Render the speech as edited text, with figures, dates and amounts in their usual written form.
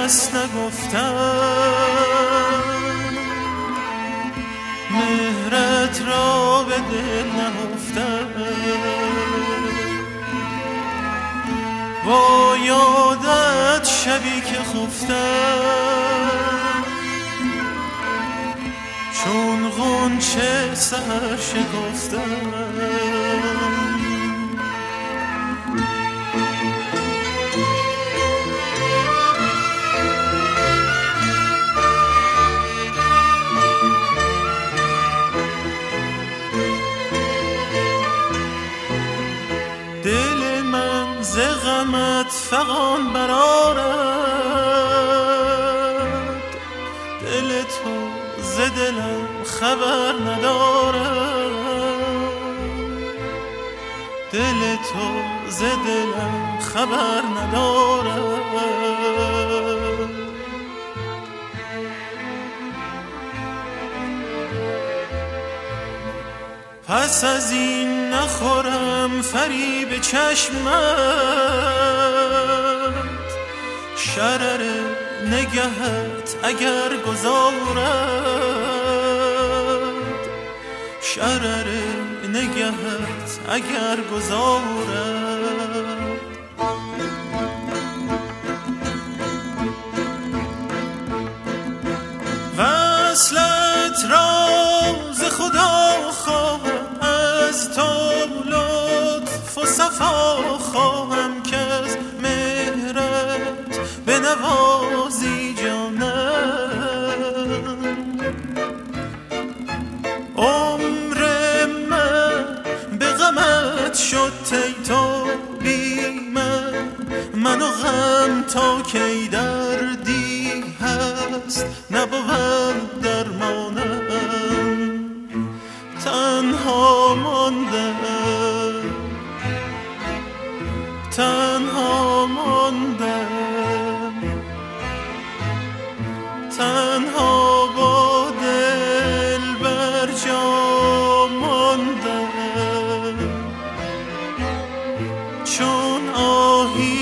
کس نگفتم، مهرت را به دل نهفتم. با یادت شبی که خفتم، چون غنچه سحر شکفتم. دل من ز غمت فغان برآرد، دل تو ز دلم خبر ندارد، دل تو ز دلم خبر ندارد. پس از این نخورم فریب چشمت، شرر نگهت اگر گذارد، شرر نگهت اگر گذارد. وصلت راز خدا خواهم، از تو لطف و صفا خواهم، که از مهرت بنوازی جانم. عمر من به غمت شد ای تو بی من و غم تا کی دردی هست نبود درمانم. تنها ماندم، تنها ماندم، تنها با دل بر جا ماندم. چون آهی